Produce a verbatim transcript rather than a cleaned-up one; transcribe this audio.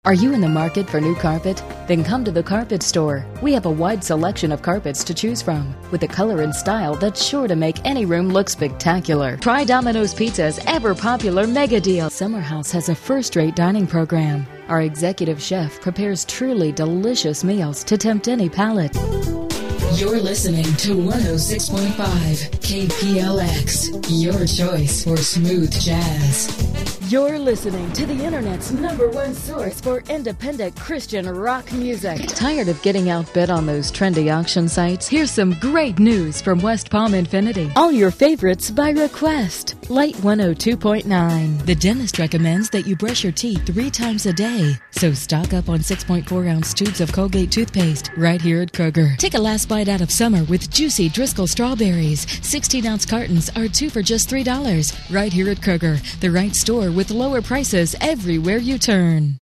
Are you in the market for new carpet? Then come to the Carpet Store. We have a wide selection of carpets to choose from, with a color and style that's sure to make any room look spectacular. Try Domino's Pizza's ever-popular Mega Deal. Summer House has a first-rate dining program. Our executive chef prepares truly delicious meals to tempt any palate. You're listening to one oh six point five K P L X, your choice for smooth jazz. You're listening to the Internet's number one source for independent Christian rock music. Tired of getting outbid on those trendy auction sites? Here's some great news from West Palm Infinity. All your favorites by request. Light one oh two point nine. The dentist recommends that you brush your teeth three times a day. So stock up on six point four ounce tubes of Colgate toothpaste right here at Kroger. Take a last bite out of summer with juicy Driscoll strawberries. sixteen ounce cartons are two for just three dollars right here at Kroger. The right store with lower prices everywhere you turn.